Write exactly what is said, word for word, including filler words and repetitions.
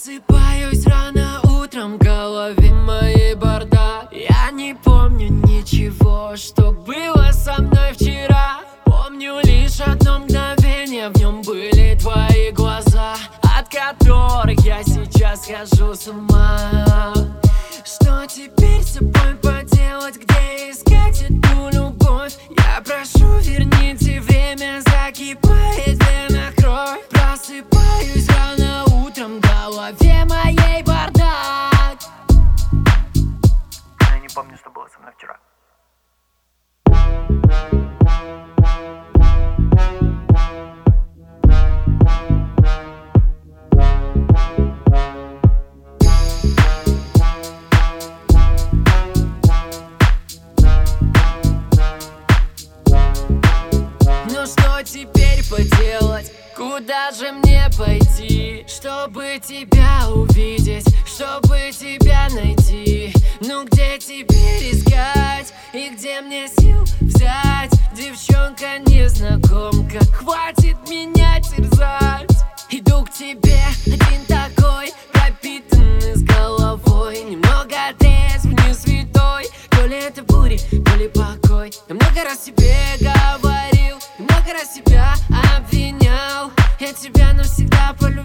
Просыпаюсь рано утром, в голове моей бардак. Я не помню ничего, что было со мной вчера. Помню лишь одно мгновение, в нем были твои глаза, от которых я сейчас схожу с ума. Что теперь с собой поделать, где искать эту любовь? Я прошу, верните время, закипает в венах кровь. Просыпаюсь рано утром, в голове моей бардак. Я не помню, что было со мной вчера. Ну что теперь поделать? Куда же мне пойти, чтобы тебя увидеть, чтобы тебя найти? Ну где теперь искать и где мне сил взять? Девчонка незнакомка, хватит меня терзать. Иду к тебе, один такой, пропитанный с головой, немного трезв, не святой. То ли это бури, то ли покой. Я много раз тебе говорил, много раз тебя обвинял. Я тебя навсегда полюбил.